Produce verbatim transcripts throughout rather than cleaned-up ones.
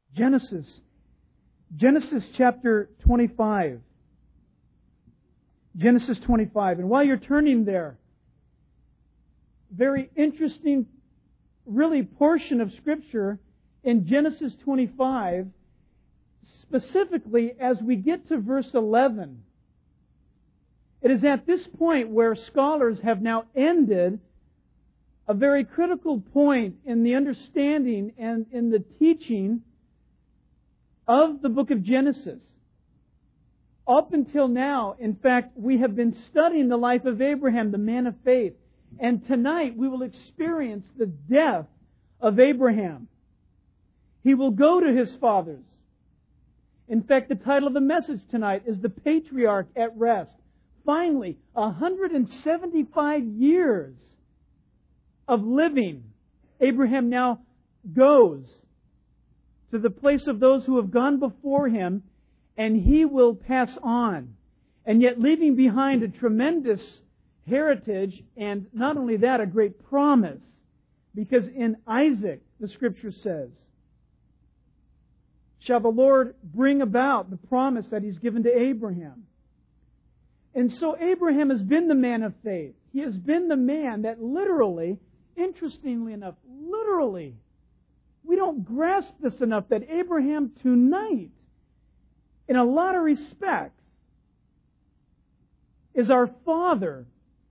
Genesis. Genesis chapter twenty-five. Genesis twenty-five. And while you're turning there, very interesting, really portion of Scripture in Genesis twenty-five, specifically as we get to verse eleven. It is at this point where scholars have now ended a very critical point in the understanding and in the teaching of the book of Genesis. Up until now, in fact, we have been studying the life of Abraham, the man of faith. And tonight we will experience the death of Abraham. He will go to his fathers. In fact, the title of the message tonight is The Patriarch at Rest. Finally, one hundred seventy-five years of living, Abraham now goes to the place of those who have gone before him, and he will pass on. And yet leaving behind a tremendous heritage, and not only that, a great promise. Because in Isaac, the Scripture says, shall the Lord bring about the promise that He's given to Abraham. And so Abraham has been the man of faith. He has been the man that literally, interestingly enough, literally, we don't grasp this enough, that Abraham tonight, in a lot of respects, is our father.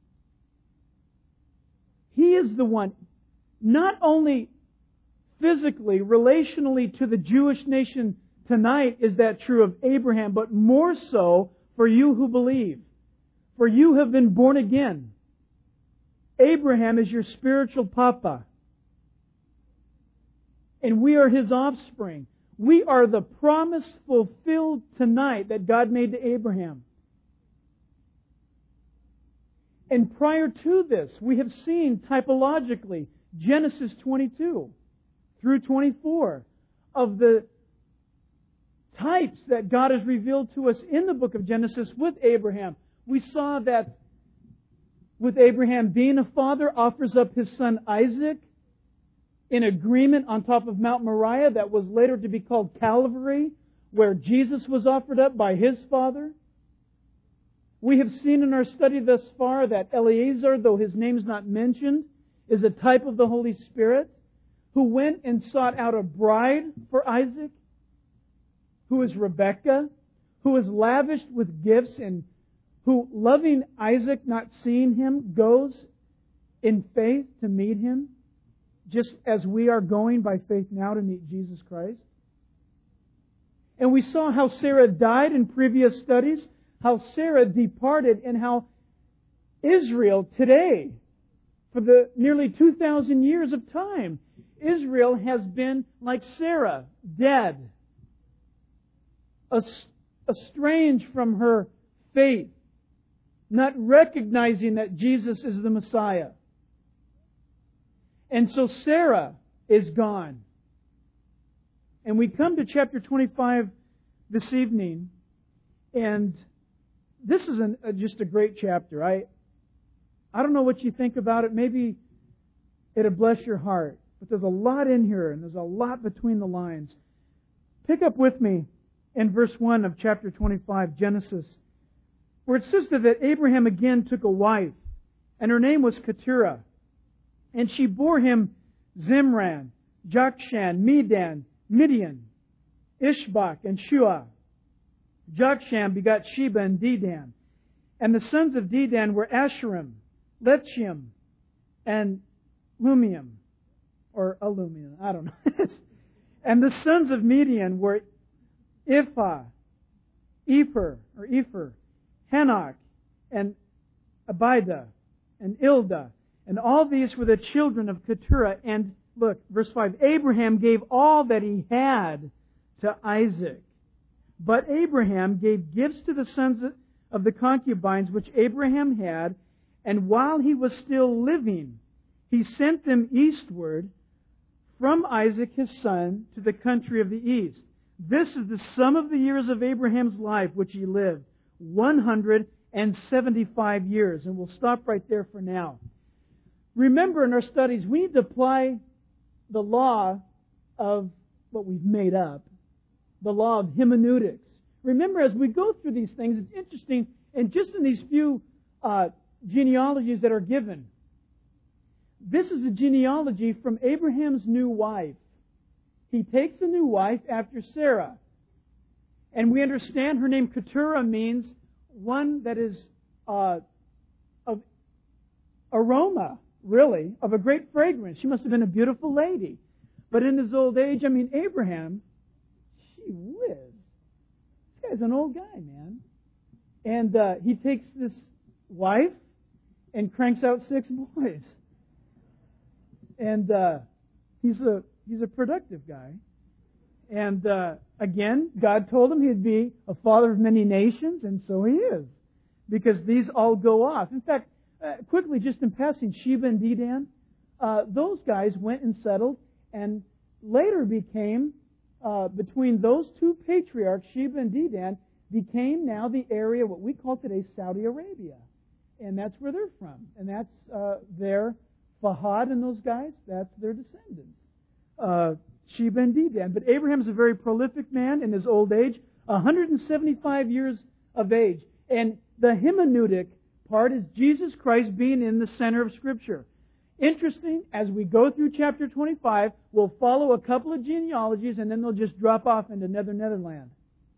He is the one, not only physically, relationally to the Jewish nation tonight is that true of Abraham, but more so for you who believe. For you have been born again. Abraham is your spiritual papa. And we are his offspring. We are the promise fulfilled tonight that God made to Abraham. And prior to this, we have seen typologically Genesis twenty-two through twenty-four of the types that God has revealed to us in the book of Genesis with Abraham. We saw that with Abraham being a father, offers up his son Isaac in agreement on top of Mount Moriah that was later to be called Calvary, where Jesus was offered up by his father. We have seen in our study thus far that Eliezer, though his name is not mentioned, is a type of the Holy Spirit, who went and sought out a bride for Isaac, who is Rebekah, who is lavished with gifts, and who, loving Isaac, not seeing him, goes in faith to meet him, just as we are going by faith now to meet Jesus Christ. And we saw how Sarah died in previous studies, how Sarah departed, and how Israel today, for the nearly two thousand years of time, Israel has been like Sarah, dead, estranged from her faith, not recognizing that Jesus is the Messiah. And so Sarah is gone. And we come to chapter twenty-five this evening, and this is an, uh, just a great chapter. I I don't know what you think about it. Maybe it'll bless your heart. But there's a lot in here, and there's a lot between the lines. Pick up with me in verse one of chapter twenty-five, Genesis, where it says that Abraham again took a wife, and her name was Keturah. And she bore him Zimran, Jokshan, Medan, Midian, Ishbak, and Shua. Jokshan begot Sheba and Dedan. And the sons of Dedan were Asherim, Letchium, and Lumium. Or Alumium, I don't know. And the sons of Midian were Ephah, Epher, or Epher, Hanok, and Abida, and Ilda. And all these were the children of Keturah. And look, verse five, Abraham gave all that he had to Isaac. But Abraham gave gifts to the sons of the concubines which Abraham had, and while he was still living, he sent them eastward from Isaac his son to the country of the east. This is the sum of the years of Abraham's life which he lived, one hundred seventy-five years. And we'll stop right there for now. Remember, in our studies, we need to apply the law of what we've made up, the law of hermeneutics. Remember, as we go through these things, it's interesting, and just in these few uh, genealogies that are given, this is a genealogy from Abraham's new wife. He takes a new wife after Sarah. And we understand her name Keturah means one that is uh, of aroma, really, of a great fragrance. She must have been a beautiful lady. But in his old age, I mean, Abraham, gee whiz, this guy's an old guy, man. And uh, he takes this wife and cranks out six boys. And uh, he's a he's a productive guy. And uh, again, God told him he'd be a father of many nations, and so he is. Because these all go off. In fact, uh, quickly, just in passing, Sheba and Dedan, uh, those guys went and settled and later became, uh, between those two patriarchs, Sheba and Dedan, became now the area, what we call today Saudi Arabia. And that's where they're from. And that's uh, their Fahad and those guys, that's their descendants. Uh, Sheba and Dedan. But Abraham's a very prolific man in his old age, one hundred seventy-five years of age. And the hermeneutic part is Jesus Christ being in the center of Scripture. Interesting, as we go through chapter twenty-five, we'll follow a couple of genealogies and then they'll just drop off into Nether Netherland.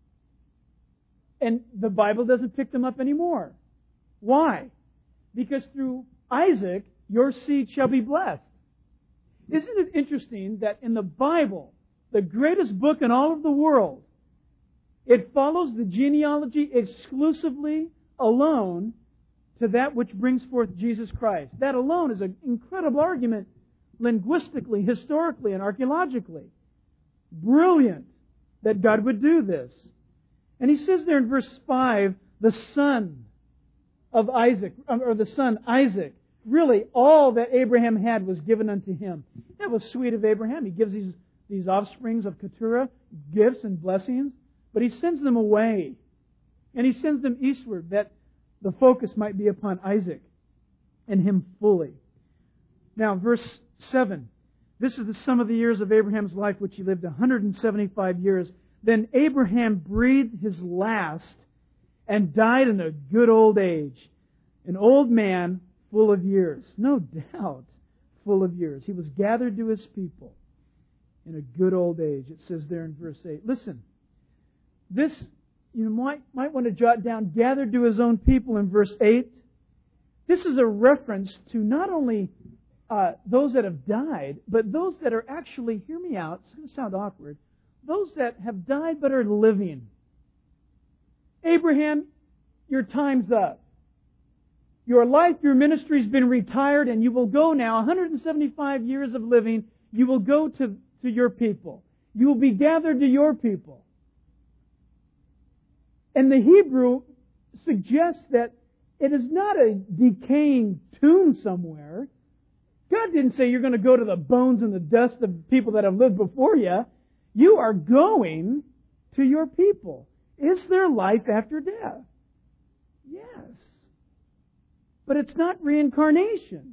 And the Bible doesn't pick them up anymore. Why? Because through Isaac, your seed shall be blessed. Isn't it interesting that in the Bible, the greatest book in all of the world, it follows the genealogy exclusively alone to that which brings forth Jesus Christ. That alone is an incredible argument linguistically, historically, and archaeologically. Brilliant that God would do this. And he says there in verse five, the son of Isaac, or the son Isaac. Really, all that Abraham had was given unto him. That was sweet of Abraham. He gives these, these offsprings of Keturah gifts and blessings, but he sends them away. And he sends them eastward that the focus might be upon Isaac and him fully. Now, verse seven. This is the sum of the years of Abraham's life, which he lived one hundred seventy-five years. Then Abraham breathed his last and died in a good old age. An old man full of years. No doubt, full of years. He was gathered to his people in a good old age. It says there in verse eight. Listen, this, you might, might want to jot down, gathered to his own people in verse eight. This is a reference to not only uh, those that have died, but those that are actually, hear me out, it's going to sound awkward, those that have died but are living. Abraham, your time's up. Your life, your ministry has been retired, and you will go now, one hundred seventy-five years of living, you will go to, to your people. You will be gathered to your people. And the Hebrew suggests that it is not a decaying tomb somewhere. God didn't say you're going to go to the bones and the dust of people that have lived before you. You are going to your people. Is there life after death? Yes. But it's not reincarnation.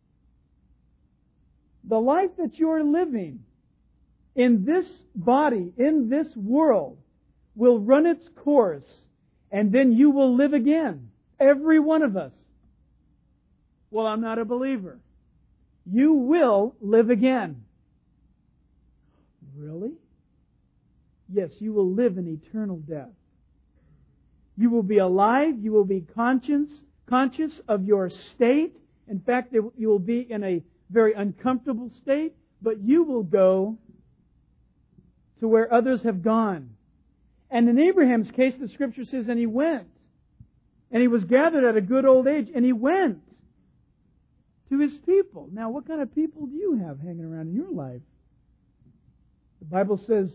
The life that you're living in this body, in this world, will run its course, and then you will live again. Every one of us. Well, I'm not a believer. You will live again. Really? Yes, you will live in eternal death. You will be alive. You will be conscious, conscious of your state. In fact, you will be in a very uncomfortable state, but you will go to where others have gone. And in Abraham's case, the Scripture says, and he went. And he was gathered at a good old age, and he went to his people. Now, what kind of people do you have hanging around in your life? The Bible says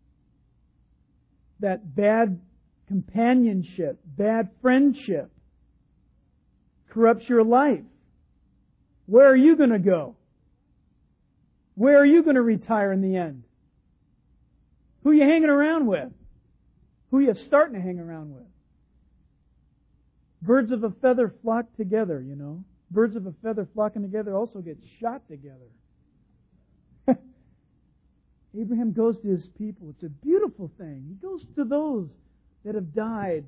that bad companionship, bad friendship corrupts your life. Where are you going to go? Where are you going to retire in the end? Who are you hanging around with? Who are you starting to hang around with? Birds of a feather flock together, you know. Birds of a feather flocking together also get shot together. Abraham goes to his people. It's a beautiful thing. He goes to those that have died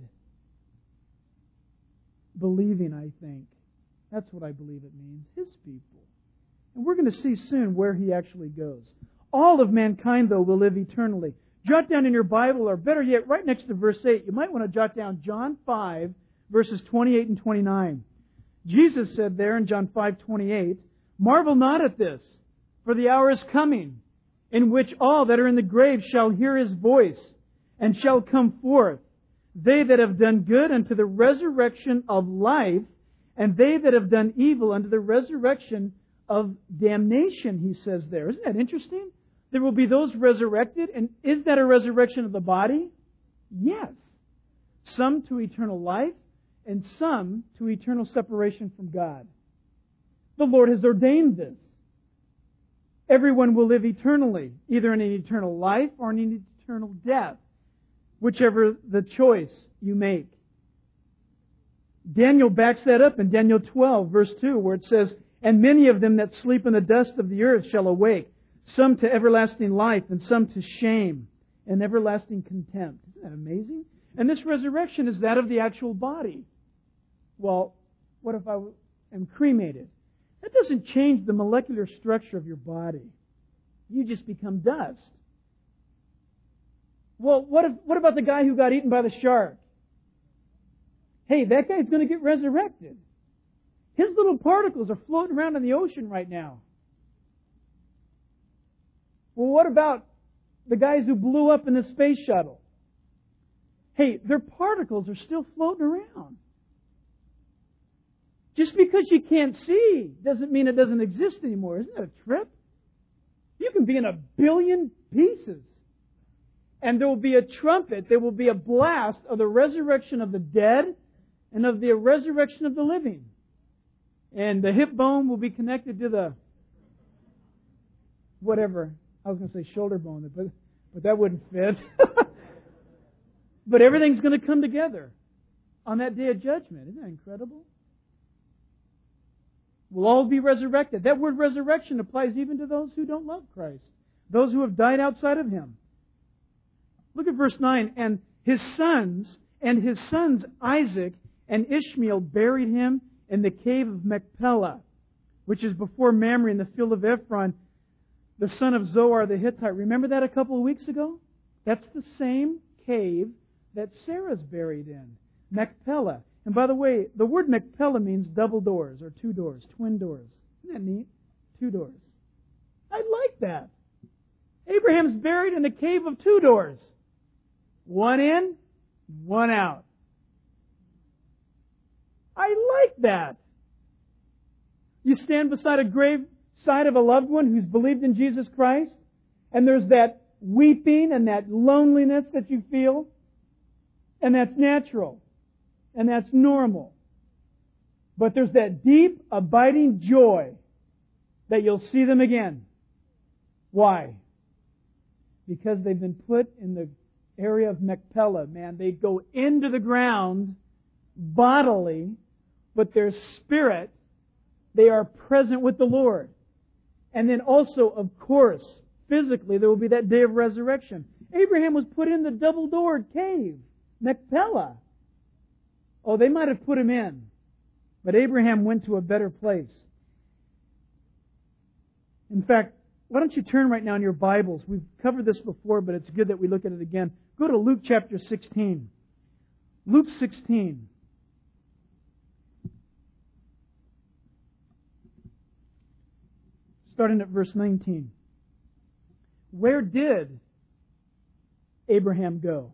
believing, I think. That's what I believe it means. His people. And we're going to see soon where he actually goes. All of mankind, though, will live eternally. Jot down in your Bible, or better yet, right next to verse eight, you might want to jot down John five, verses twenty-eight and twenty-nine. Jesus said there in John five twenty-eight, "Marvel not at this, for the hour is coming, in which all that are in the grave shall hear His voice, and shall come forth. They that have done good unto the resurrection of life, and they that have done evil unto the resurrection of damnation," he says there. Isn't that interesting? There will be those resurrected. And is that a resurrection of the body? Yes. Some to eternal life, and some to eternal separation from God. The Lord has ordained this. Everyone will live eternally, either in an eternal life or in an eternal death, whichever the choice you make. Daniel backs that up in Daniel twelve, verse two, where it says, "And many of them that sleep in the dust of the earth shall awake, some to everlasting life, and some to shame and everlasting contempt." Isn't that amazing? And this resurrection is that of the actual body. Well, what if I am cremated? That doesn't change the molecular structure of your body. You just become dust. Well, what if, what about the guy who got eaten by the shark? Hey, that guy's going to get resurrected. His little particles are floating around in the ocean right now. Well, what about the guys who blew up in the space shuttle? Hey, their particles are still floating around. Just because you can't see doesn't mean it doesn't exist anymore. Isn't that a trip? You can be in a billion pieces. And there will be a trumpet, there will be a blast of the resurrection of the dead and of the resurrection of the living. And the hip bone will be connected to the whatever. I was going to say shoulder bone, but, but that wouldn't fit. But everything's going to come together on that day of judgment. Isn't that incredible? We'll all be resurrected. That word resurrection applies even to those who don't love Christ, those who have died outside of Him. Look at verse nine. "And his sons, and his sons Isaac and Ishmael buried him in the cave of Machpelah, which is before Mamre in the field of Ephron, the son of Zoar the Hittite." Remember that a couple of weeks ago? That's the same cave that Sarah's buried in. Machpelah. And by the way, the word Machpelah means double doors, or two doors, twin doors. Isn't that neat? Two doors. I like that. Abraham's buried in a cave of two doors. One in, one out. I like that. You stand beside a grave side of a loved one who's believed in Jesus Christ, and there's that weeping and that loneliness that you feel, and that's natural, and that's normal. But there's that deep, abiding joy that you'll see them again. Why? Because they've been put in the area of Machpelah, man. They go into the ground bodily, but their spirit, they are present with the Lord. And then also, of course, physically, there will be that day of resurrection. Abraham was put in the double-doored cave, Machpelah. Oh, they might have put him in, but Abraham went to a better place. In fact, why don't you turn right now in your Bibles? We've covered this before, but it's good that we look at it again. Go to Luke chapter sixteen. Luke sixteen. Starting at verse nineteen. Where did Abraham go?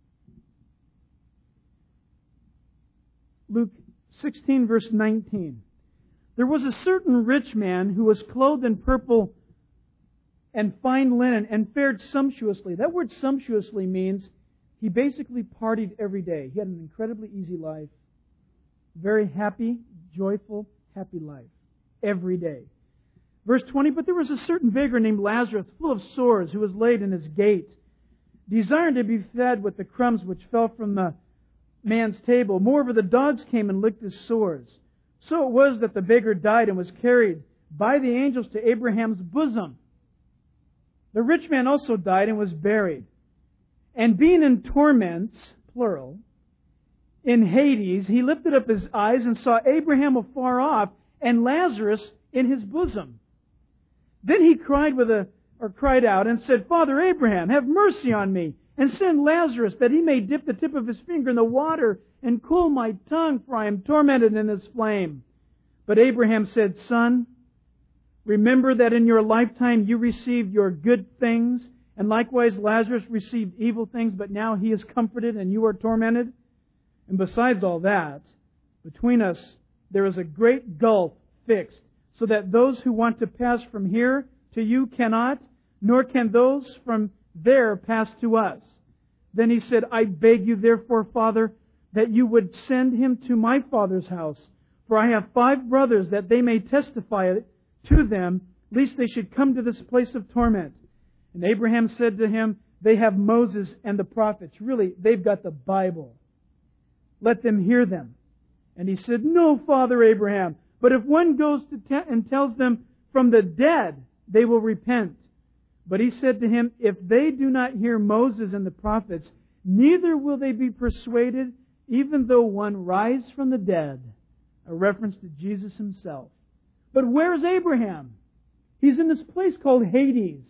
Luke sixteen, verse nineteen. There was a certain rich man who was clothed in purple and fine linen and fared sumptuously. That word sumptuously means he basically partied every day. He had an incredibly easy life. Very happy, joyful, happy life. Every day. Verse twenty, but there was a certain beggar named Lazarus, full of sores, who was laid in his gate, desiring to be fed with the crumbs which fell from the man's table. Moreover, the dogs came and licked his sores. So it was that the beggar died and was carried by the angels to Abraham's bosom. The rich man also died and was buried. And being in torments, plural, in Hades, he lifted up his eyes and saw Abraham afar off and Lazarus in his bosom. Then he cried with a, or cried out and said, Father Abraham, have mercy on me, and send Lazarus that he may dip the tip of his finger in the water and cool my tongue, for I am tormented in this flame. But Abraham said, Son, remember that in your lifetime you received your good things, and likewise Lazarus received evil things, but now he is comforted and you are tormented. And besides all that, between us there is a great gulf fixed, so that those who want to pass from here to you cannot, nor can those from there pass to us. Then he said, I beg you therefore, Father, that you would send him to my father's house. For I have five brothers, that they may testify to them, lest they should come to this place of torment. And Abraham said to him, they have Moses and the prophets. Really, they've got the Bible. Let them hear them. And he said, No, Father Abraham, but if one goes to te- and tells them from the dead, they will repent. But he said to him, If they do not hear Moses and the prophets, neither will they be persuaded, even though one rise from the dead. A reference to Jesus himself. But where's Abraham? He's in this place called Hades.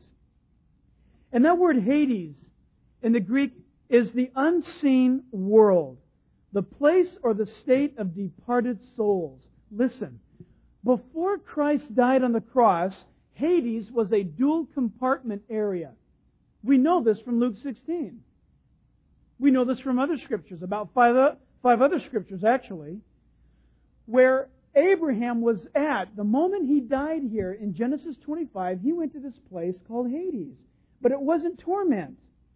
And that word Hades in the Greek is the unseen world. The place or the state of departed souls. Listen, before Christ died on the cross, Hades was a dual compartment area. We know this from Luke sixteen. We know this from other scriptures, about five, five other scriptures actually, where Abraham was at. The moment he died here in Genesis twenty-five, he went to this place called Hades. But it wasn't torment.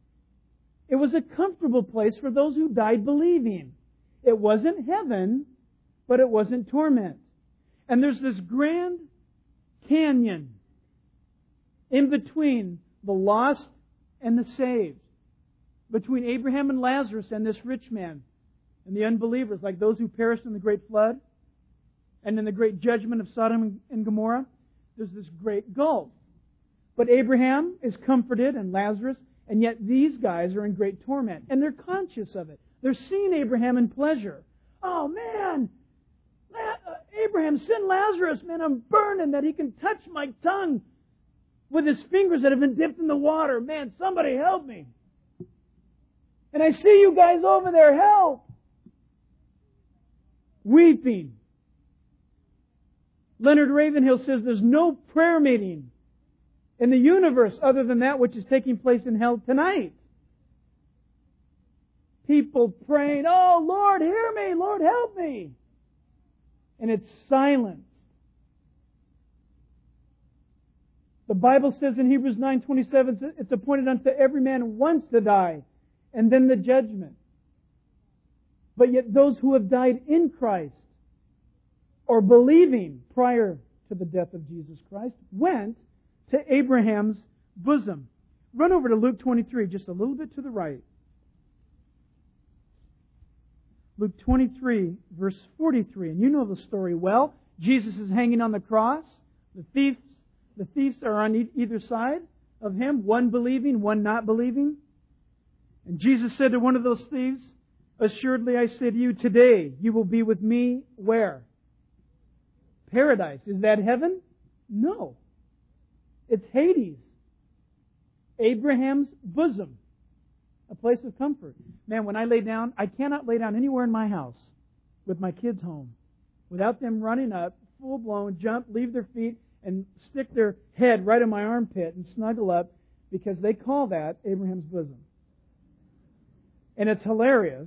It was a comfortable place for those who died believing. It wasn't heaven, but it wasn't torment. And there's this grand canyon in between the lost and the saved. Between Abraham and Lazarus and this rich man and the unbelievers, like those who perished in the great flood and in the great judgment of Sodom and Gomorrah. There's this great gulf. But Abraham is comforted and Lazarus, and yet these guys are in great torment. And they're conscious of it. They're seeing Abraham in pleasure. Oh, man! Abraham, send Lazarus, man, I'm burning, that he can touch my tongue with his fingers that have been dipped in the water. Man, somebody help me. And I see you guys over there, help! Weeping. Leonard Ravenhill says there's no prayer meeting in the universe other than that which is taking place in hell tonight. People praying, oh, Lord, hear me, Lord, help me. And it's silence. The Bible says in Hebrews nine twenty-seven, it's appointed unto every man once to die, and then the judgment. But yet those who have died in Christ, or believing prior to the death of Jesus Christ, went to Abraham's bosom. Run over to Luke twenty-three, just a little bit to the right. Luke twenty-three, verse forty-three. And you know the story well. Jesus is hanging on the cross. The thieves, the thieves are on either side of him, one believing, one not believing. And Jesus said to one of those thieves, Assuredly I say to you, today you will be with me where? Paradise. Is that heaven? No. It's Hades. Abraham's bosom. A place of comfort. Man, when I lay down, I cannot lay down anywhere in my house with my kids home without them running up, full blown, jump, leave their feet, and stick their head right in my armpit and snuggle up, because they call that Abraham's bosom. And it's hilarious,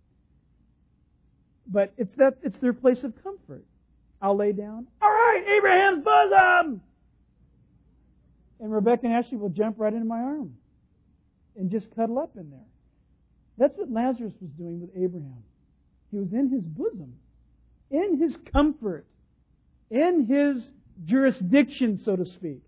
but it's that it's their place of comfort. I'll lay down. All right, Abraham's bosom! And Rebecca and Ashley will jump right into my arm and just cuddle up in there. That's what Lazarus was doing with Abraham. He was in his bosom, in his comfort, in his jurisdiction, so to speak.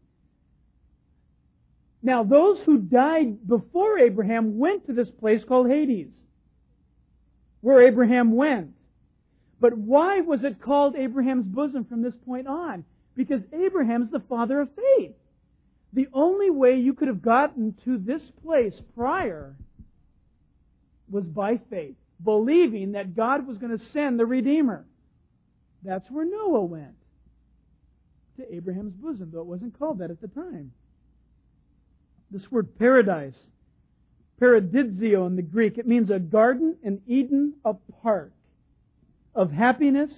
Now, those who died before Abraham went to this place called Hades, where Abraham went. But why was it called Abraham's bosom from this point on? Because Abraham's the father of faith. The only way you could have gotten to this place prior was by faith, believing that God was going to send the Redeemer. That's where Noah went, to Abraham's bosom, though it wasn't called that at the time. This word paradise, paradisio in the Greek, it means a garden, an Eden, a park of happiness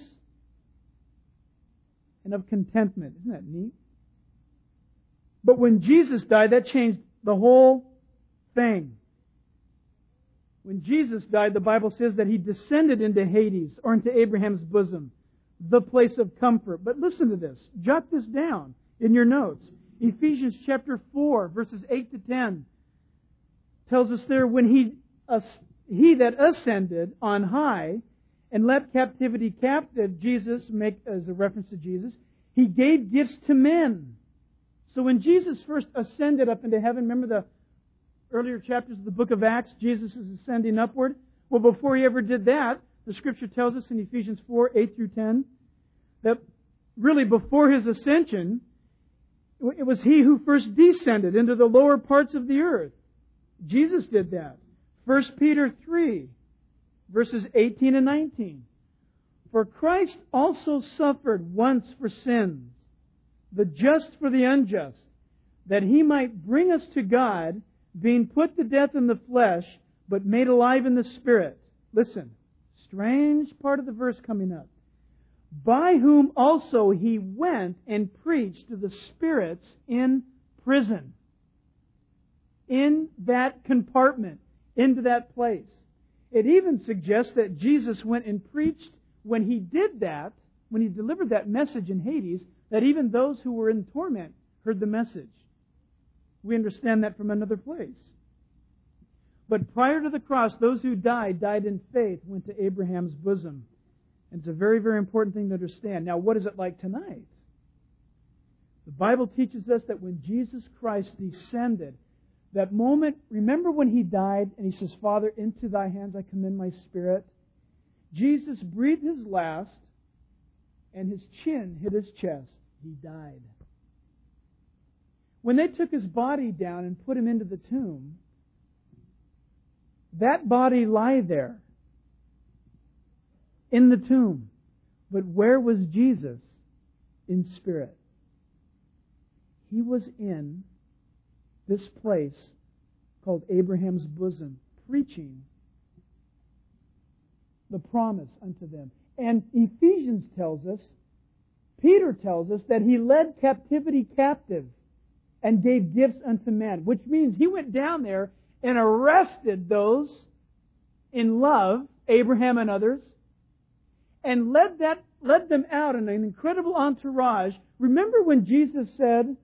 and of contentment. Isn't that neat? But when Jesus died, that changed the whole thing. When Jesus died, the Bible says that He descended into Hades, or into Abraham's bosom, the place of comfort. But listen to this. Jot this down in your notes. Ephesians chapter four, verses eight to ten, tells us there, when He, uh, he that ascended on high and led captivity captive, Jesus, make as a reference to Jesus, He gave gifts to men. So when Jesus first ascended up into heaven, remember the earlier chapters of the book of Acts, Jesus is ascending upward. Well, before He ever did that, the Scripture tells us in Ephesians four, eight through ten, that really before His ascension, it was He who first descended into the lower parts of the earth. Jesus did that. First Peter three, verses eighteen and nineteen. For Christ also suffered once for sins, the just for the unjust, that He might bring us to God, being put to death in the flesh, but made alive in the Spirit. Listen, strange part of the verse coming up. By whom also He went and preached to the spirits in prison. In that compartment, into that place. It even suggests that Jesus went and preached when He did that, when He delivered that message in Hades, that even those who were in torment heard the message. We understand that from another place. But prior to the cross, those who died, died in faith, went to Abraham's bosom. And it's a very, very important thing to understand. Now, what is it like tonight? The Bible teaches us that when Jesus Christ descended, that moment, remember when He died and He says, Father, into Thy hands I commend my spirit. Jesus breathed His last and His chin hit His chest. He died. When they took His body down and put Him into the tomb, that body lay there in the tomb. But where was Jesus in spirit? He was in this place called Abraham's bosom, preaching the promise unto them. And Ephesians tells us, Peter tells us that He led captivity captive and gave gifts unto men, which means He went down there and arrested those in love, Abraham and others, and led that led them out in an incredible entourage. Remember when Jesus said,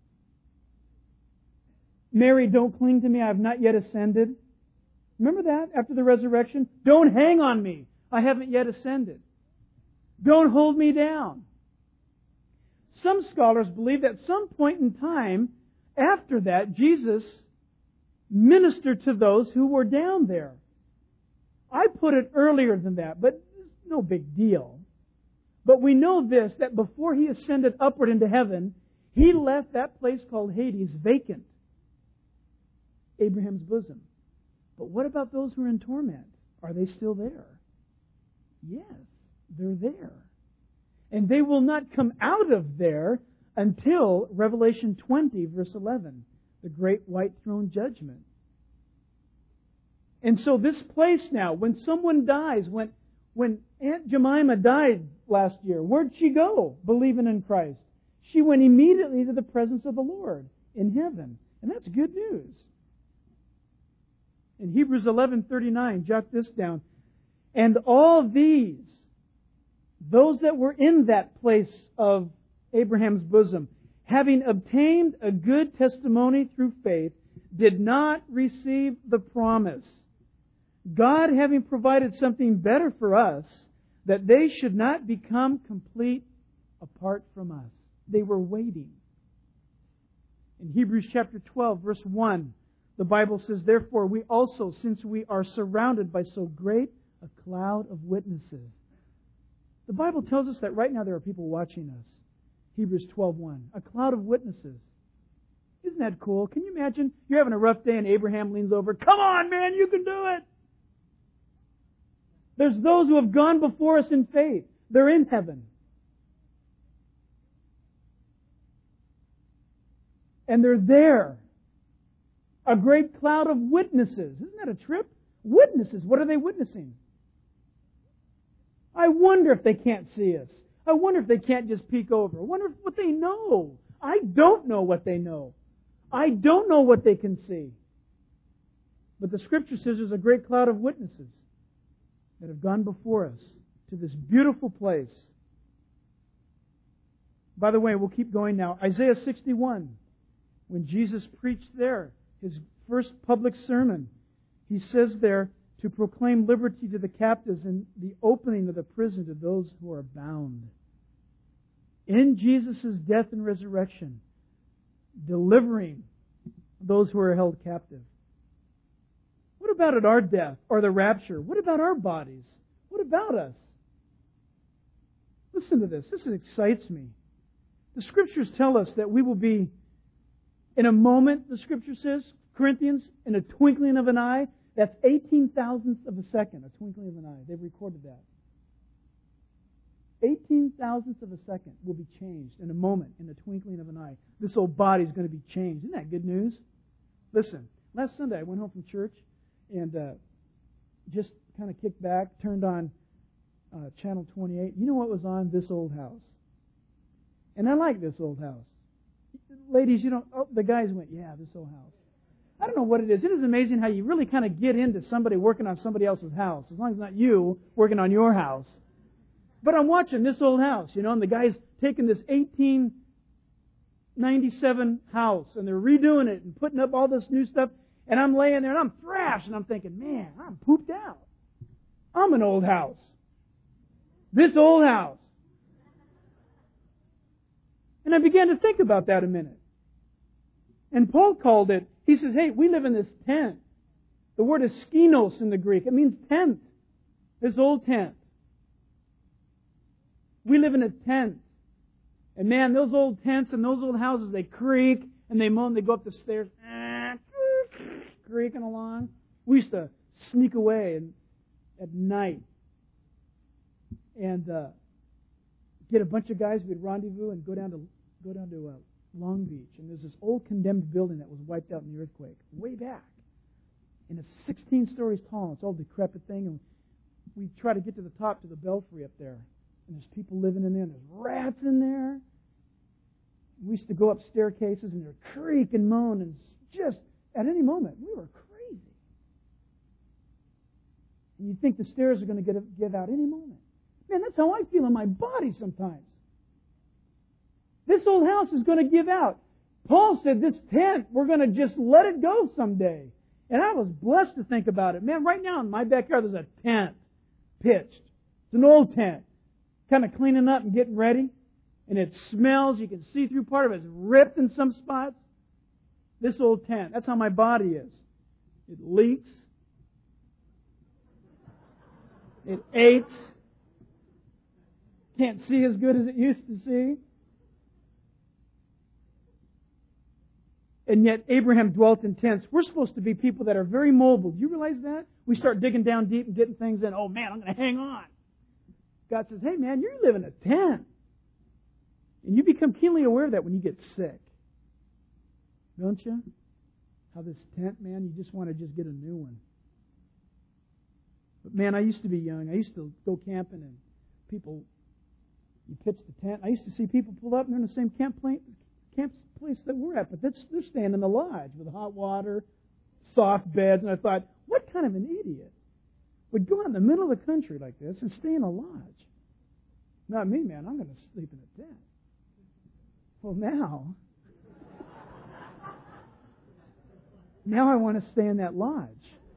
Mary, don't cling to me, I have not yet ascended. Remember that after the resurrection? Don't hang on me, I haven't yet ascended. Don't hold me down. Some scholars believe that at some point in time after that, Jesus ministered to those who were down there. I put it earlier than that, but it's no big deal. But we know this, that before He ascended upward into heaven, He left that place called Hades vacant. Abraham's bosom. But what about those who are in torment? Are they still there? Yes, they're there. And they will not come out of there until Revelation twenty, verse eleven, the great white throne judgment. And so this place now, when someone dies, when, when Aunt Jemima died last year, where'd she go believing in Christ? She went immediately to the presence of the Lord in heaven. And that's good news. In Hebrews eleven thirty-nine, jot this down. And all these, those that were in that place of Abraham's bosom, having obtained a good testimony through faith, did not receive the promise. God having provided something better for us, that they should not become complete apart from us. They were waiting. In Hebrews chapter twelve, verse one, the Bible says, Therefore we also, since we are surrounded by so great a cloud of witnesses. The Bible tells us that right now there are people watching us. Hebrews twelve one, a cloud of witnesses. Isn't that cool? Can you imagine? You're having a rough day and Abraham leans over. Come on, man, you can do it. There's those who have gone before us in faith. They're in heaven. And they're there. A great cloud of witnesses. Isn't that a trip? Witnesses. What are they witnessing? I wonder if they can't see us. I wonder if they can't just peek over. I wonder what they know. I don't know what they know. I don't know what they can see. But the Scripture says there's a great cloud of witnesses that have gone before us to this beautiful place. By the way, we'll keep going now. Isaiah sixty-one, when Jesus preached there, his first public sermon, he says there, to proclaim liberty to the captives and the opening of the prison to those who are bound. In Jesus' death and resurrection, delivering those who are held captive. What about at our death or the rapture? What about our bodies? What about us? Listen to this. This excites me. The Scriptures tell us that we will be, in a moment, the Scripture says, Corinthians, in a twinkling of an eye. That's eighteen thousandths of a second, a twinkling of an eye. They've recorded that. eighteen thousandths of a second will be changed in a moment, in the twinkling of an eye. This old body is going to be changed. Isn't that good news? Listen, last Sunday I went home from church and uh, just kind of kicked back, turned on uh, Channel twenty-eight. You know what was on? This Old House. And I like This Old House. Ladies, you don't... Oh, the guys went, yeah, This Old House. I don't know what it is. It is amazing how you really kind of get into somebody working on somebody else's house, as long as it's not you working on your house. But I'm watching This Old House, you know, and the guy's taking this eighteen ninety-seven house, and they're redoing it and putting up all this new stuff, and I'm laying there, and I'm thrashed, and I'm thinking, man, I'm pooped out. I'm an old house. This old house. And I began to think about that a minute. And Paul called it, he says, hey, we live in this tent. The word is skinos in the Greek. It means tent. This old tent. We live in a tent. And man, those old tents and those old houses, they creak and they moan. They go up the stairs, creaking along. We used to sneak away and, at night and uh, get a bunch of guys. We'd rendezvous and go down to go down to uh, Long Beach. And there's this old condemned building that was wiped out in the earthquake way back. And it's sixteen stories tall. And it's all decrepit thing. And we try to get to the top to the belfry up there. And there's people living in there. And there's rats in there. We used to go up staircases and they'd creak and moan. And just at any moment, we were crazy. And you think the stairs are going to get give out any moment. Man, that's how I feel in my body sometimes. This old house is going to give out. Paul said this tent, we're going to just let it go someday. And I was blessed to think about it. Man, right now in my backyard there's a tent pitched. It's an old tent. Kind of cleaning up and getting ready. And it smells. You can see through part of it. It's ripped in some spots. This old tent. That's how my body is. It leaks. It aches. Can't see as good as it used to see. And yet Abraham dwelt in tents. We're supposed to be people that are very mobile. Do you realize that? We start digging down deep and getting things in. Oh man, I'm going to hang on. God says, hey man, you live in a tent. And you become keenly aware of that when you get sick. Don't you? How this tent, man, you just want to just get a new one. But man, I used to be young. I used to go camping and people, you pitch the tent. I used to see people pull up and they're in the same camp place, camp place that we're at, but they're, they're staying in the lodge with hot water, soft beds. And I thought, what kind of an idiot would go out in the middle of the country like this and stay in a lodge? Not me, man. I'm going to sleep in a tent. Well, now, now I want to stay in that lodge.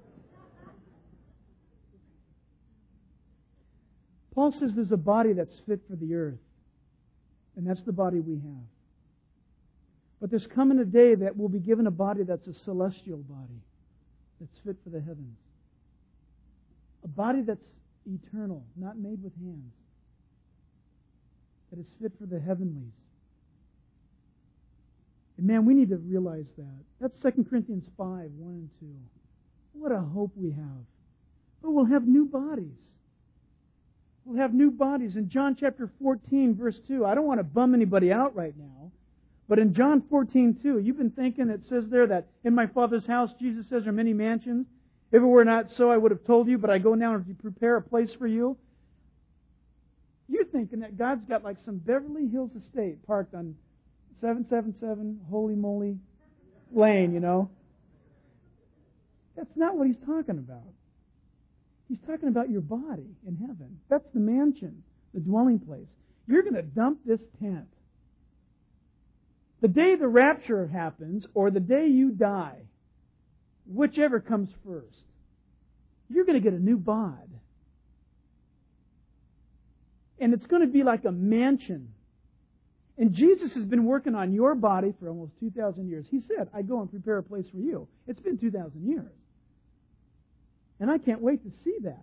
Paul says there's a body that's fit for the earth, and that's the body we have. But there's coming a day that we'll be given a body that's a celestial body, that's fit for the heavens. A body that's eternal, not made with hands, that is fit for the heavenlies. And man, we need to realize that. That's Second Corinthians five, one and two. What a hope we have. But we'll have new bodies. We'll have new bodies. In John chapter fourteen, verse two, I don't want to bum anybody out right now, but in John fourteen, two, you've been thinking, it says there that in my Father's house, Jesus says, are many mansions. If it were not so, I would have told you, but I go now to prepare a place for you. You're thinking that God's got like some Beverly Hills estate parked on seven seven seven Holy Moly Lane, you know. That's not what He's talking about. He's talking about your body in heaven. That's the mansion, the dwelling place. You're going to dump this tent. The day the rapture happens, or the day you die, whichever comes first, you're going to get a new bod. And it's going to be like a mansion. And Jesus has been working on your body for almost two thousand years. He said, I go and prepare a place for you. It's been two thousand years. And I can't wait to see that.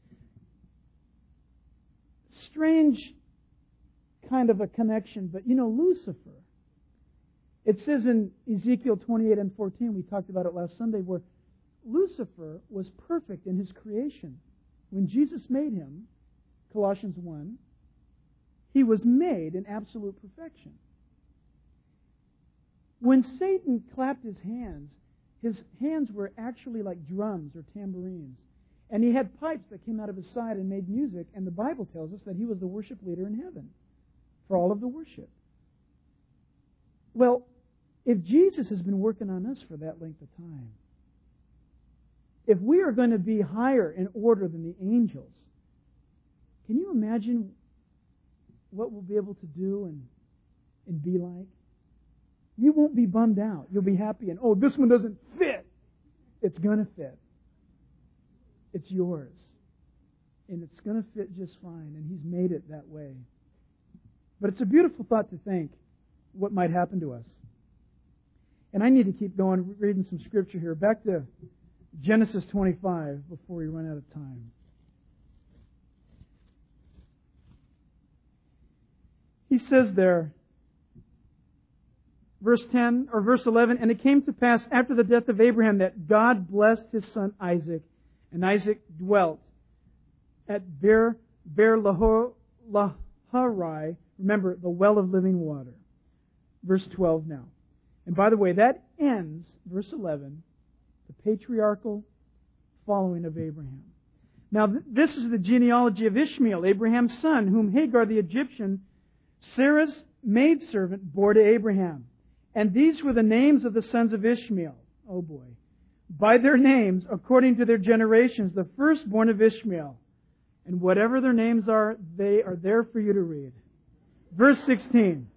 Strange kind of a connection, but you know, Lucifer. It says in Ezekiel twenty-eight and fourteen, we talked about it last Sunday, where Lucifer was perfect in his creation. When Jesus made him, Colossians one, he was made in absolute perfection. When Satan clapped his hands, his hands were actually like drums or tambourines. And he had pipes that came out of his side and made music. And the Bible tells us that he was the worship leader in heaven for all of the worship. Well, if Jesus has been working on us for that length of time, if we are going to be higher in order than the angels, can you imagine what we'll be able to do and, and be like? You won't be bummed out. You'll be happy. And, oh, this one doesn't fit. It's going to fit. It's yours. And it's going to fit just fine. And He's made it that way. But it's a beautiful thought to think what might happen to us. And I need to keep going, reading some scripture here. Back to Genesis twenty-five before we run out of time. He says there, verse ten or verse eleven, and it came to pass after the death of Abraham that God blessed his son Isaac, and Isaac dwelt at Beer Beer Lahai, remember, the well of living water. Verse twelve now. And by the way, that ends, verse eleven, the patriarchal following of Abraham. Now, th- this is the genealogy of Ishmael, Abraham's son, whom Hagar the Egyptian, Sarah's maidservant, bore to Abraham. And these were the names of the sons of Ishmael. Oh boy. By their names, according to their generations, the firstborn of Ishmael. And whatever their names are, they are there for you to read. Verse sixteen.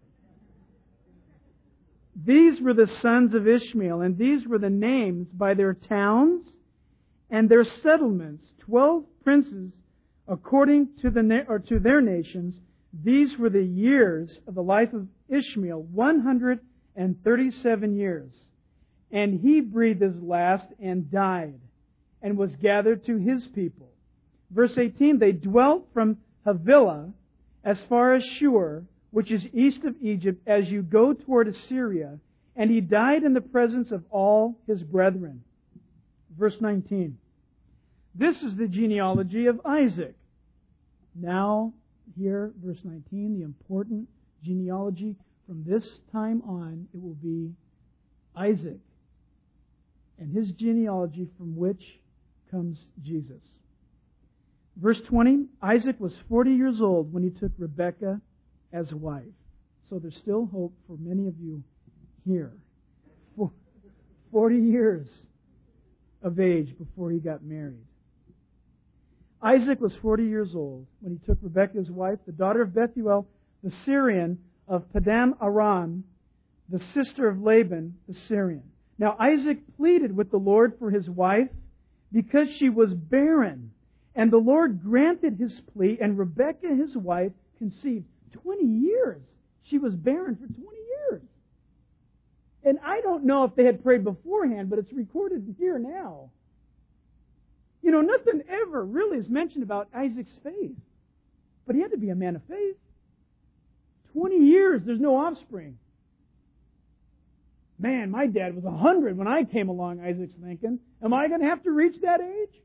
These were the sons of Ishmael, and these were the names by their towns and their settlements, twelve princes according to the na- or to their nations. These were the years of the life of Ishmael, one hundred thirty-seven years. And he breathed his last and died, and was gathered to his people. Verse eighteen, they dwelt from Havilah as far as Shur, which is east of Egypt, as you go toward Assyria. And he died in the presence of all his brethren. Verse nineteen. This is the genealogy of Isaac. Now, here, verse nineteen, the important genealogy. From this time on, it will be Isaac and his genealogy, from which comes Jesus. Verse twenty, Isaac was forty years old when he took Rebekah as a wife. So there's still hope for many of you here. forty years of age before he got married. Isaac was forty years old when he took Rebekah as wife, the daughter of Bethuel, the Syrian, of Paddan Aram, the sister of Laban, the Syrian. Now Isaac pleaded with the Lord for his wife because she was barren. And the Lord granted his plea, and Rebekah, his wife, conceived. Twenty years. She was barren for twenty years. And I don't know if they had prayed beforehand, but it's recorded here now. You know, nothing ever really is mentioned about Isaac's faith. But he had to be a man of faith. Twenty years, there's no offspring. Man, my dad was a hundred when I came along, Isaac's thinking. Am I going to have to reach that age?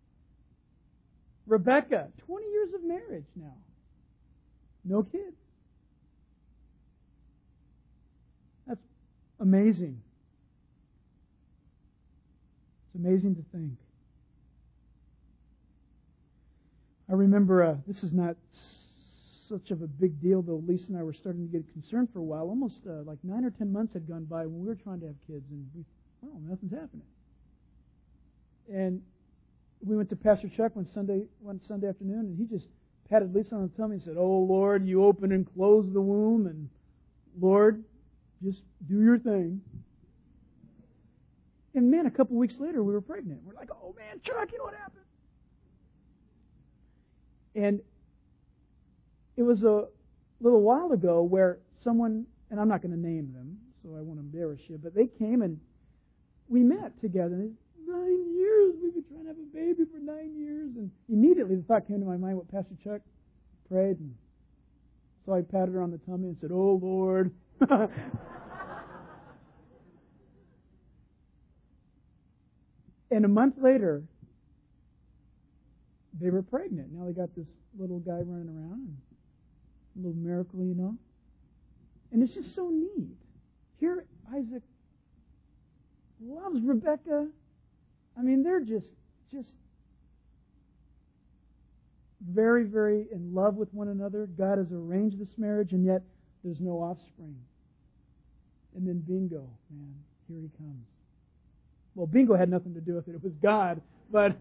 Rebecca, twenty years of marriage now. No kids. That's amazing. It's amazing to think. I remember, uh, this is not such of a big deal, though Lisa and I were starting to get concerned for a while. Almost uh, like nine or ten months had gone by when we were trying to have kids, and we, well, nothing's happening. And we went to Pastor Chuck one Sunday, one Sunday afternoon, and he just patted Lisa on the tummy and said, "Oh, Lord, you open and close the womb, and Lord, just do your thing." And man, a couple weeks later, we were pregnant. We're like, "Oh man, Chuck, you know what happened?" And it was a little while ago where someone, and I'm not going to name them, so I won't embarrass you, but they came and we met together. And nine years, we've been trying to have a baby for nine years. And immediately the thought came to my mind what Pastor Chuck prayed. And so I patted her on the tummy and said, "Oh, Lord." And a month later, they were pregnant. Now they got this little guy running around. And a little miracle, you know. And it's just so neat. Here, Isaac loves Rebecca. I mean, they're just, just very, very in love with one another. God has arranged this marriage, and yet there's no offspring. And then bingo, man, here he comes. Well, bingo had nothing to do with it. It was God. But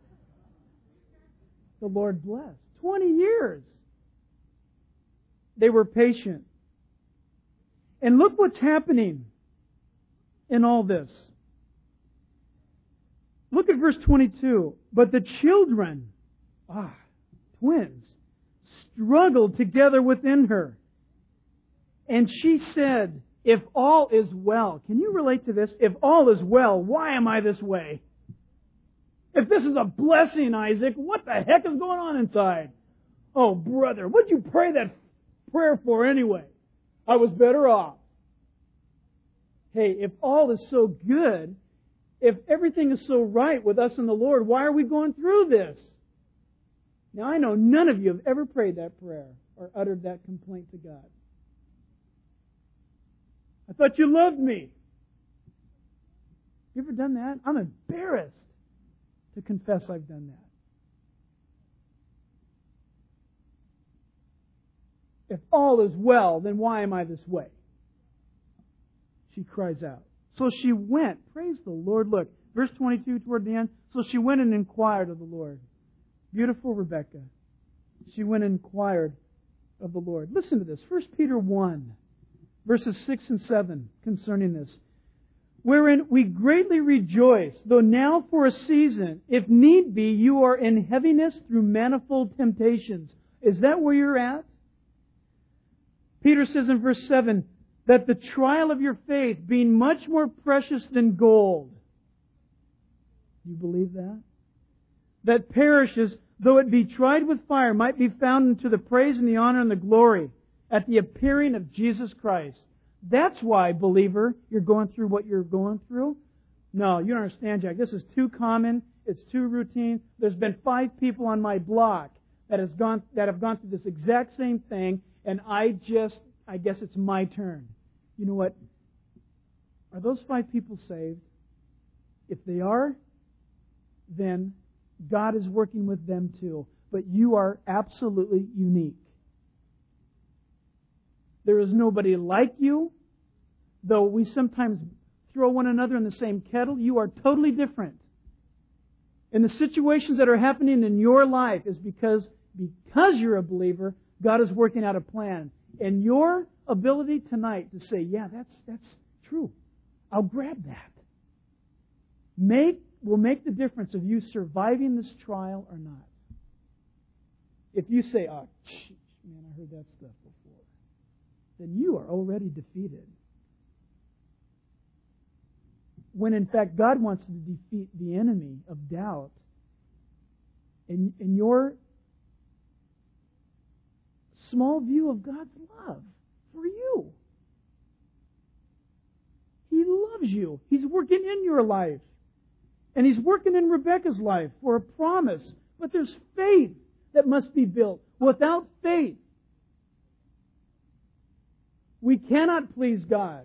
the Lord blessed. Twenty years. They were patient. And look what's happening in all this. Look at verse twenty-two. But the children, ah, twins, struggled together within her. And she said, "If all is well," can you relate to this? If all is well, why am I this way? If this is a blessing, Isaac, what the heck is going on inside? Oh, brother, what'd you pray that prayer for anyway? I was better off. Hey, if all is so good, if everything is so right with us and the Lord, why are we going through this? Now, I know none of you have ever prayed that prayer or uttered that complaint to God. I thought you loved me. You ever done that? I'm embarrassed to confess I've done that. If all is well, then why am I this way? She cries out. So she went. Praise the Lord. Look, verse twenty-two toward the end. So she went and inquired of the Lord. Beautiful Rebecca. She went and inquired of the Lord. Listen to this. First Peter one, verses six and seven concerning this. Wherein we greatly rejoice, though now for a season, if need be, you are in heaviness through manifold temptations. Is that where you're at? Peter says in verse seven, that the trial of your faith, being much more precious than gold. You believe that? That perishes, though it be tried with fire, might be found unto the praise and the honor and the glory at the appearing of Jesus Christ. That's why, believer, you're going through what you're going through. No, you don't understand, Jack. This is too common. It's too routine. There's been five people on my block that has gone that have gone through this exact same thing, and I just, I guess it's my turn. You know what? Are those five people saved? If they are, then God is working with them too. But you are absolutely unique. There is nobody like you. Though we sometimes throw one another in the same kettle, you are totally different. And the situations that are happening in your life is because, because you're a believer, God is working out a plan. And your ability tonight to say, yeah, that's that's true. I'll grab that. Make will make the difference of you surviving this trial or not. If you say, oh, man, I heard that stuff before, then you are already defeated. When in fact God wants to defeat the enemy of doubt. And, and your small view of God's love for you. He loves you. He's working in your life. And He's working in Rebekah's life for a promise. But there's faith that must be built. Without faith, we cannot please God.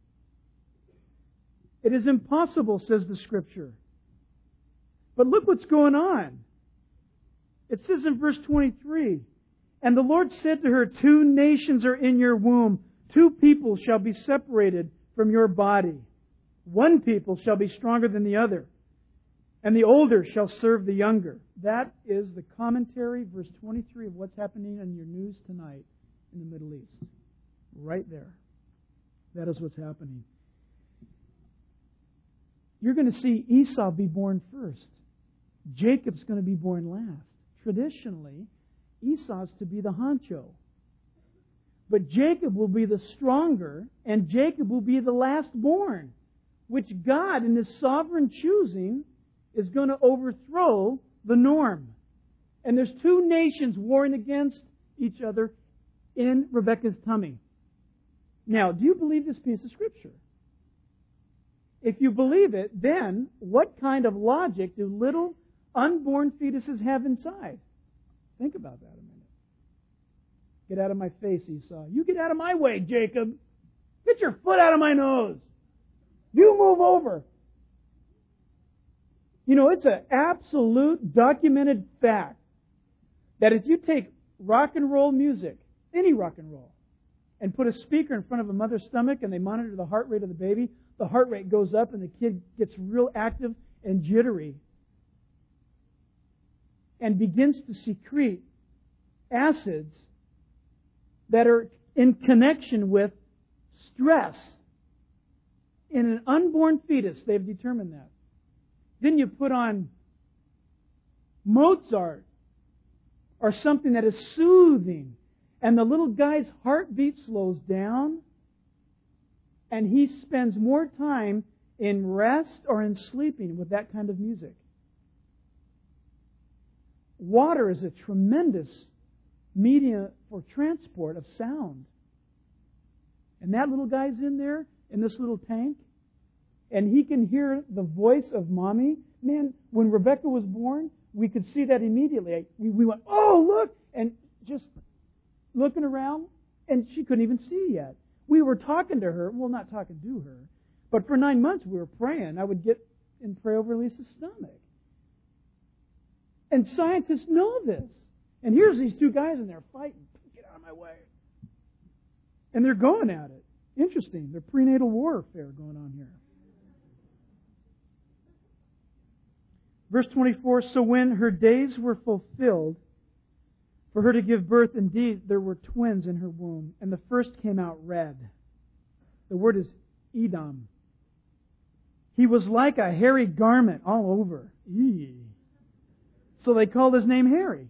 It is impossible, says the Scripture. But look what's going on. It says in verse twenty-three, "And the Lord said to her, Two nations are in your womb. Two people shall be separated from your body. One people shall be stronger than the other, and the older shall serve the younger." That is the commentary, verse twenty-three, of what's happening in your news tonight in the Middle East. Right there. That is what's happening. You're going to see Esau be born first. Jacob's going to be born last. Traditionally, Esau's to be the honcho. But Jacob will be the stronger, and Jacob will be the last born, which God, in His sovereign choosing, is going to overthrow the norm. And there's two nations warring against each other in Rebekah's tummy. Now, do you believe this piece of Scripture? If you believe it, then what kind of logic do little unborn fetuses have inside? Think about that a minute. Get out of my face, Esau. You get out of my way, Jacob. Get your foot out of my nose. You move over. You know, it's an absolute documented fact that if you take rock and roll music, any rock and roll, and put a speaker in front of a mother's stomach and they monitor the heart rate of the baby, the heart rate goes up and the kid gets real active and jittery and begins to secrete acids that are in connection with stress. In an unborn fetus, they've determined that. Then you put on Mozart or something that is soothing, and the little guy's heartbeat slows down, and he spends more time in rest or in sleeping with that kind of music. Water is a tremendous medium for transport of sound. And that little guy's in there, in this little tank, and he can hear the voice of Mommy. Man, when Rebekah was born, we could see that immediately. We, we went, oh, look! And just looking around, and she couldn't even see yet. We were talking to her, well, not talking to her, but for nine months we were praying. I would get and pray over Lisa's stomach. And scientists know this. And here's these two guys in there fighting. Get out of my way. And they're going at it. Interesting. There's prenatal warfare going on here. Verse twenty-four, "So when her days were fulfilled for her to give birth, indeed there were twins in her womb, and the first came out red." The word is Edom. "He was like a hairy garment all over." Eee. So they called his name Hairy.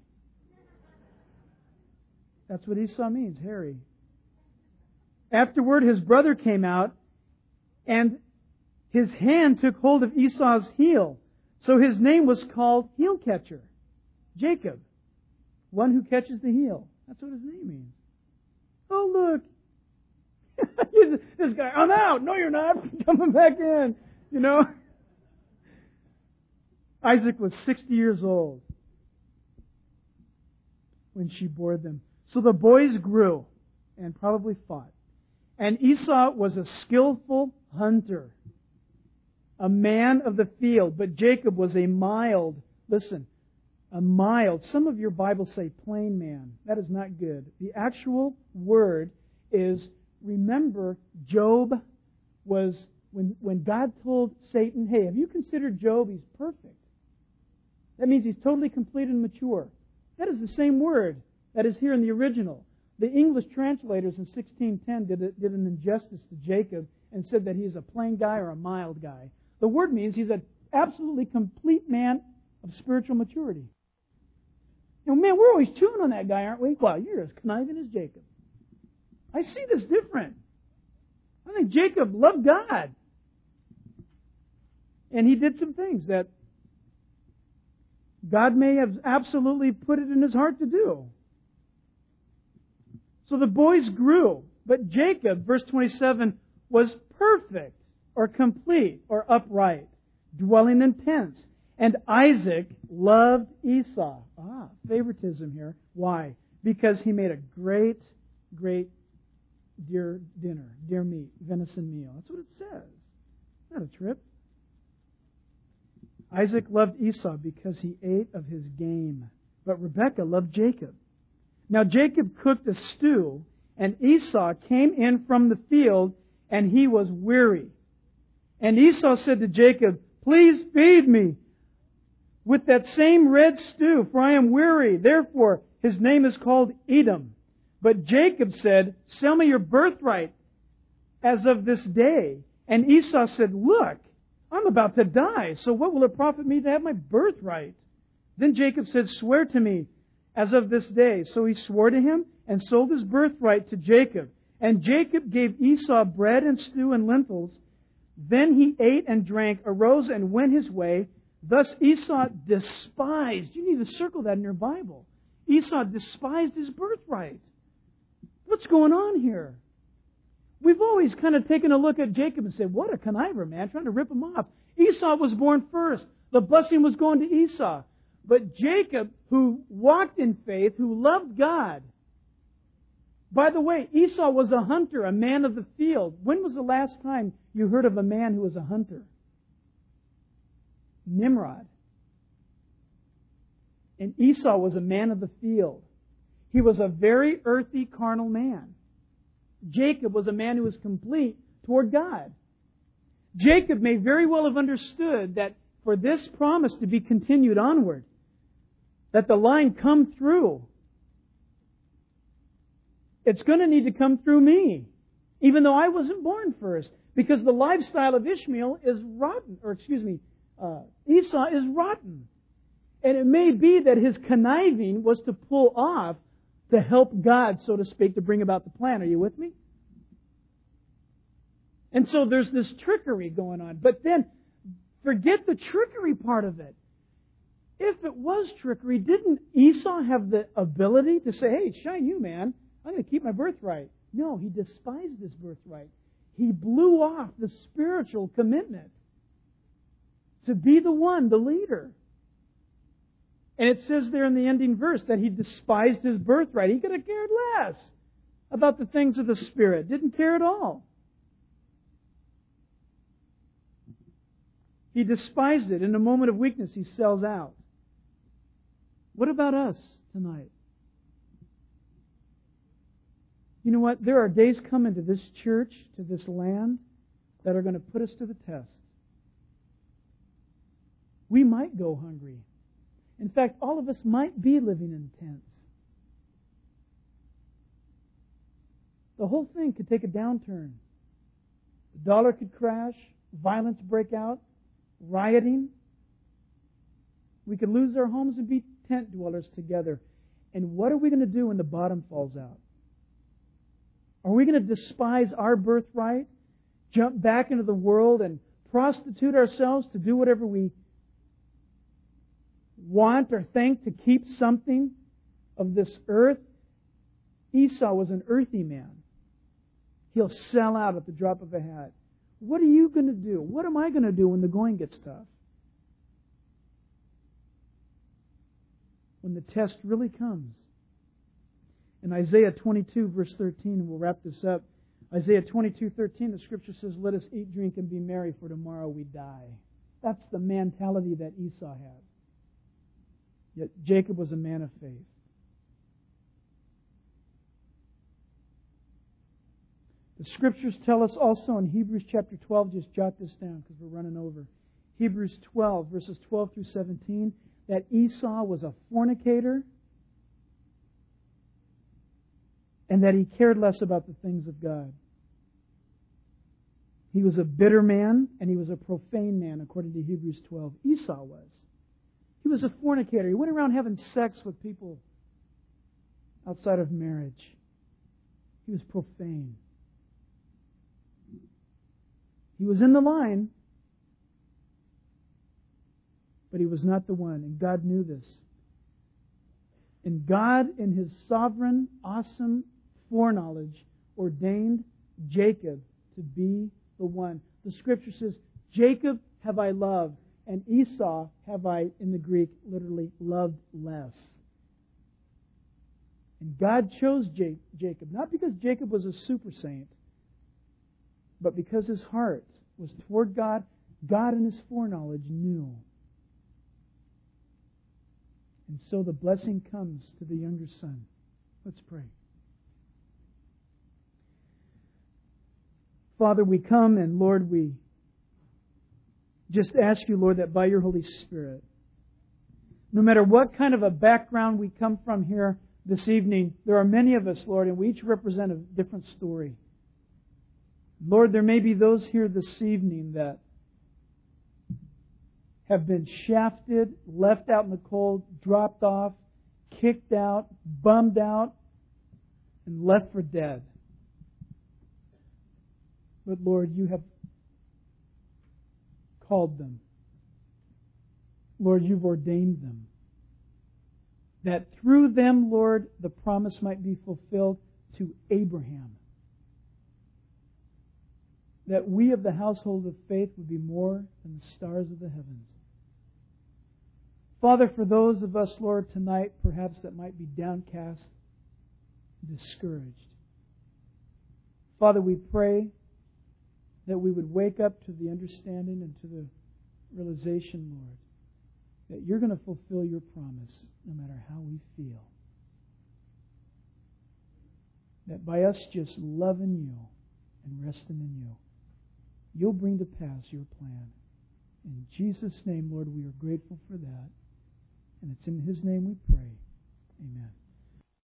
That's what Esau means, hairy. "Afterward his brother came out, and his hand took hold of Esau's heel. So his name was called Heel Catcher, Jacob, one who catches the heel." That's what his name means. Oh, look. This guy, I'm out. No, you're not. Coming back in. You know. Isaac was sixty years old when she bore them. So the boys grew and probably fought. And Esau was a skillful hunter, a man of the field, but Jacob was a mild, listen, a mild, some of your Bibles say plain man. That is not good. The actual word is, remember, Job was, when, when God told Satan, hey, have you considered Job? He's perfect. That means he's totally complete and mature. That is the same word that is here in the original. The English translators in sixteen ten did, a, did an injustice to Jacob and said that he's a plain guy or a mild guy. The word means he's an absolutely complete man of spiritual maturity. You know, man, we're always chewing on that guy, aren't we? Well, you're as conniving as Jacob. I see this different. I think Jacob loved God. And he did some things that God may have absolutely put it in his heart to do. So the boys grew. But Jacob, verse twenty-seven, was perfect. or complete or upright, dwelling in tents. And Isaac loved Esau. Ah, favoritism here. Why? Because he made a great, great deer dinner, deer meat, venison meal. That's what it says. Not a trip. Isaac loved Esau because he ate of his game, but Rebekah loved Jacob. Now Jacob cooked a stew, and Esau came in from the field, and he was weary. And Esau said to Jacob, "Please feed me with that same red stew, for I am weary." Therefore his name is called Edom. But Jacob said, "Sell me your birthright as of this day." And Esau said, "Look, I'm about to die, so what will it profit me to have my birthright?" Then Jacob said, "Swear to me as of this day." So he swore to him and sold his birthright to Jacob. And Jacob gave Esau bread and stew and lentils. Then he ate and drank, arose and went his way. Thus Esau despised. You need to circle that in your Bible. Esau despised his birthright. What's going on here? We've always kind of taken a look at Jacob and said, what a conniver, man, trying to rip him off. Esau was born first. The blessing was going to Esau. But Jacob, who walked in faith, who loved God. By the way, Esau was a hunter, a man of the field. When was the last time you heard of a man who was a hunter? Nimrod. And Esau was a man of the field. He was a very earthy, carnal man. Jacob was a man who was complete toward God. Jacob may very well have understood that for this promise to be continued onward, that the line come through, it's going to need to come through me, even though I wasn't born first, because the lifestyle of Ishmael is rotten, or excuse me, uh, Esau is rotten. And it may be that his conniving was to pull off to help God, so to speak, to bring about the plan. Are you with me? And so there's this trickery going on. But then, forget the trickery part of it. If it was trickery, didn't Esau have the ability to say, "Hey, shine you, man. I'm going to keep my birthright"? No, he despised his birthright. He blew off the spiritual commitment to be the one, the leader. And it says there in the ending verse that he despised his birthright. He could have cared less about the things of the Spirit. Didn't care at all. He despised it. In a moment of weakness, he sells out. What about us tonight? You know what? There are days coming to this church, to this land, that are going to put us to the test. We might go hungry. In fact, all of us might be living in tents. The whole thing could take a downturn. The dollar could crash, violence break out, rioting. We could lose our homes and be tent dwellers together. And what are we going to do when the bottom falls out? Are we going to despise our birthright, jump back into the world and prostitute ourselves to do whatever we want or think to keep something of this earth? Esau was an earthy man. He'll sell out at the drop of a hat. What are you going to do? What am I going to do when the going gets tough? When the test really comes. In Isaiah twenty-two, verse thirteen, and we'll wrap this up. Isaiah twenty-two, thirteen, the Scripture says, "Let us eat, drink, and be merry, for tomorrow we die." That's the mentality that Esau had. Yet Jacob was a man of faith. The Scriptures tell us also in Hebrews chapter twelve, just jot this down because we're running over. Hebrews twelve, verses twelve through seventeen, that Esau was a fornicator and that he cared less about the things of God. He was a bitter man and he was a profane man, according to Hebrews twelve. Esau was. He was a fornicator. He went around having sex with people outside of marriage. He was profane. He was in the line, but he was not the one. And God knew this. And God, in His sovereign, awesome foreknowledge, ordained Jacob to be the one. the Scripture says, Jacob have I loved, and Esau have I, in the Greek, literally loved less. And God chose Jacob, not because Jacob was a super saint, but because his heart was toward God. God in His foreknowledge knew. And so the blessing comes to the younger son. Let's pray. Father, we come and Lord, we just ask You, Lord, that by Your Holy Spirit, no matter what kind of a background we come from here this evening, there are many of us, Lord, and we each represent a different story. Lord, there may be those here this evening that have been shafted, left out in the cold, dropped off, kicked out, bummed out, and left for dead. But Lord, You have called them. Lord, You've ordained them. That through them, Lord, the promise might be fulfilled to Abraham. That we of the household of faith would be more than the stars of the heavens. Father, for those of us, Lord, tonight, perhaps that might be downcast, discouraged. Father, we pray that we would wake up to the understanding and to the realization, Lord, that You're going to fulfill Your promise no matter how we feel. That by us just loving You and resting in You, You'll bring to pass Your plan. In Jesus' name, Lord, we are grateful for that. And it's in His name we pray. Amen.